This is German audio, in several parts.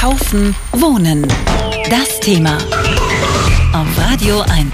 Kaufen, Wohnen. Das Thema auf Radio 1.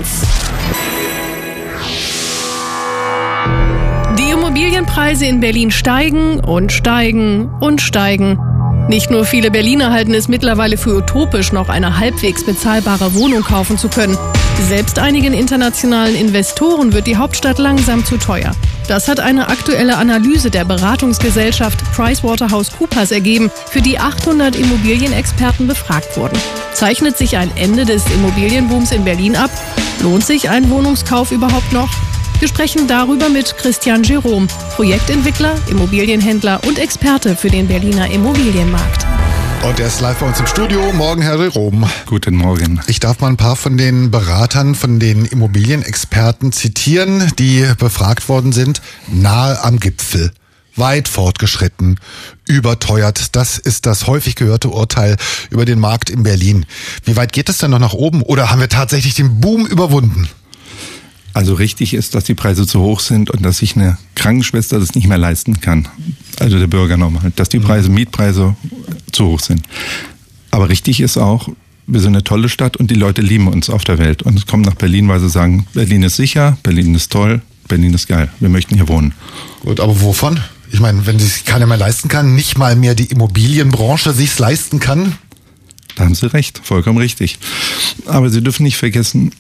Die Immobilienpreise in Berlin steigen und steigen und steigen. Nicht nur viele Berliner halten es mittlerweile für utopisch, noch eine halbwegs bezahlbare Wohnung kaufen zu können. Selbst einigen internationalen Investoren wird die Hauptstadt langsam zu teuer. Das hat eine aktuelle Analyse der Beratungsgesellschaft PricewaterhouseCoopers ergeben, für die 800 Immobilienexperten befragt wurden. Zeichnet sich ein Ende des Immobilienbooms in Berlin ab? Lohnt sich ein Wohnungskauf überhaupt noch? Wir sprechen darüber mit Christian Jerome, Projektentwickler, Immobilienhändler und Experte für den Berliner Immobilienmarkt. Und er ist live bei uns im Studio. Morgen, Herr Jerome. Guten Morgen. Ich darf mal ein paar von den Beratern, von den Immobilienexperten zitieren, die befragt worden sind. Nahe am Gipfel, weit fortgeschritten, überteuert. Das ist das häufig gehörte Urteil über den Markt in Berlin. Wie weit geht es denn noch nach oben? Oder haben wir tatsächlich den Boom überwunden? Also richtig ist, dass die Preise zu hoch sind und dass sich eine Krankenschwester das nicht mehr leisten kann. Also der Bürger nochmal, dass die Preise, Mietpreise zu hoch sind. Aber richtig ist auch, wir sind eine tolle Stadt und die Leute lieben uns auf der Welt. Und es kommen nach Berlin, weil sie sagen, Berlin ist sicher, Berlin ist toll, Berlin ist geil. Wir möchten hier wohnen. Gut, aber wovon? Ich meine, wenn sich keiner mehr leisten kann, nicht mal mehr die Immobilienbranche sich's leisten kann? Da haben Sie recht, vollkommen richtig. Aber Sie dürfen nicht vergessen,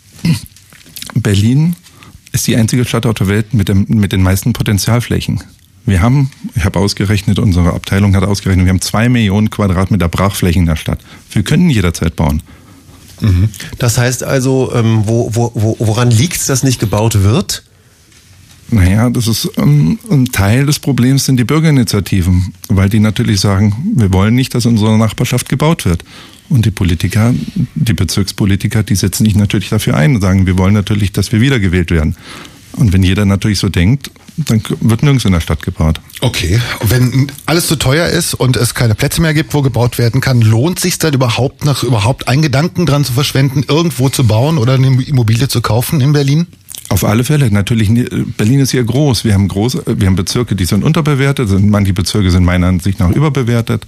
Berlin ist die einzige Stadt auf der Welt mit den meisten Potenzialflächen. Ich habe ausgerechnet, unsere Abteilung hat ausgerechnet, wir haben 2 Millionen Quadratmeter Brachflächen in der Stadt. Wir können jederzeit bauen. Mhm. Das heißt also, woran liegt es, dass nicht gebaut wird? Naja, das ist ein Teil des Problems sind die Bürgerinitiativen, weil die natürlich sagen, wir wollen nicht, dass in unserer Nachbarschaft gebaut wird. Und die Politiker, die Bezirkspolitiker, die setzen sich natürlich dafür ein und sagen, wir wollen natürlich, dass wir wiedergewählt werden. Und wenn jeder natürlich so denkt, dann wird nirgends in der Stadt gebaut. Okay, wenn alles zu teuer ist und es keine Plätze mehr gibt, wo gebaut werden kann, lohnt sich dann überhaupt einen Gedanken dran zu verschwenden, irgendwo zu bauen oder eine Immobilie zu kaufen in Berlin? Auf alle Fälle. Natürlich, Berlin ist hier groß. Wir haben Bezirke, die sind unterbewertet. Manche Bezirke sind meiner Ansicht nach überbewertet.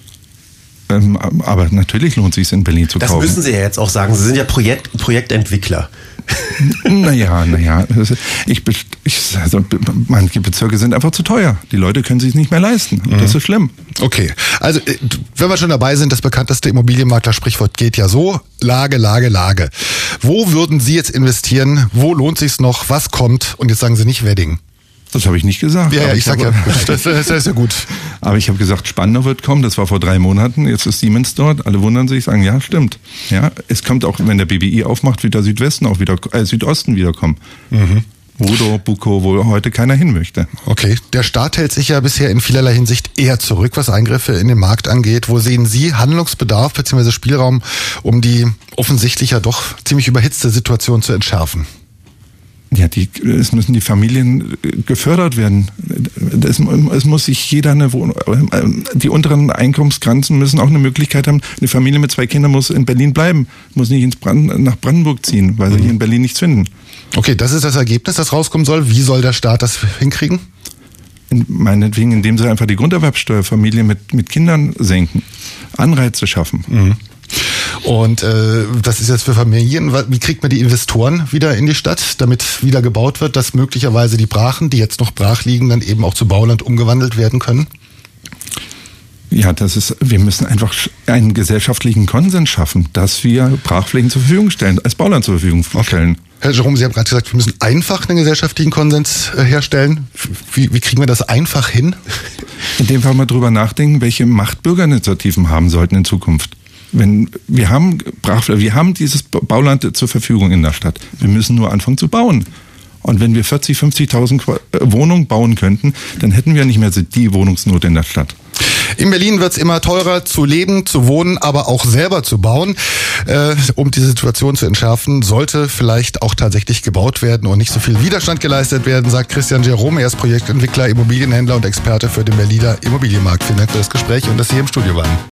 Aber natürlich lohnt es sich, in Berlin zu kaufen. Das müssen Sie ja jetzt auch sagen. Sie sind ja Projektentwickler. Naja. Also, manche Bezirke sind einfach zu teuer. Die Leute können sich nicht mehr leisten. Und das ist schlimm. Okay. Also, wenn wir schon dabei sind, das bekannteste Immobilienmakler-Sprichwort geht ja so. Lage. Wo würden Sie jetzt investieren? Wo lohnt sich's noch? Was kommt? Und jetzt sagen Sie nicht Wedding. Das habe ich nicht gesagt. Ja, ich sag ja, das ist ja gut. Aber ich habe gesagt, Spandau wird kommen, das war vor 3 Monaten, jetzt ist Siemens dort, alle wundern sich, sagen, ja, stimmt. Ja, es kommt auch, wenn der BWI aufmacht, wird der Südwesten auch wieder, Südosten wiederkommen. Mhm. Rudow, Bukow, wo heute keiner hin möchte. Okay, der Staat hält sich ja bisher in vielerlei Hinsicht eher zurück, was Eingriffe in den Markt angeht. Wo sehen Sie Handlungsbedarf bzw. Spielraum, um die offensichtlich ja doch ziemlich überhitzte Situation zu entschärfen? Ja, es müssen die Familien gefördert werden. Es muss sich jeder eine Wohnung, die unteren Einkommensgrenzen müssen auch eine Möglichkeit haben. Eine Familie mit 2 Kindern muss in Berlin bleiben, muss nicht nach Brandenburg ziehen, weil sie hier in Berlin nichts finden. Okay, das ist das Ergebnis, das rauskommen soll. Wie soll der Staat das hinkriegen? Meinetwegen, indem sie einfach die Grunderwerbsteuer Familien mit Kindern senken, Anreize schaffen. Mhm. Und das ist jetzt für Familien, wie kriegt man die Investoren wieder in die Stadt, damit wieder gebaut wird, dass möglicherweise die Brachen, die jetzt noch brach liegen, dann eben auch zu Bauland umgewandelt werden können? Ja, wir müssen einfach einen gesellschaftlichen Konsens schaffen, dass wir Brachflächen zur Verfügung stellen, als Bauland zur Verfügung stellen. Okay. Herr Jerome, Sie haben gerade gesagt, wir müssen einfach einen gesellschaftlichen Konsens herstellen. Wie kriegen wir das einfach hin? Indem wir mal drüber nachdenken, welche Macht Bürgerinitiativen haben sollten in Zukunft. Wir haben dieses Bauland zur Verfügung in der Stadt. Wir müssen nur anfangen zu bauen. Und wenn wir 50.000 Wohnungen bauen könnten, dann hätten wir nicht mehr die Wohnungsnot in der Stadt. In Berlin wird es immer teurer zu leben, zu wohnen, aber auch selber zu bauen. Um die Situation zu entschärfen, sollte vielleicht auch tatsächlich gebaut werden und nicht so viel Widerstand geleistet werden, sagt Christian Jerome. Er ist Projektentwickler, Immobilienhändler und Experte für den Berliner Immobilienmarkt. Vielen Dank für das Gespräch und dass Sie hier im Studio waren.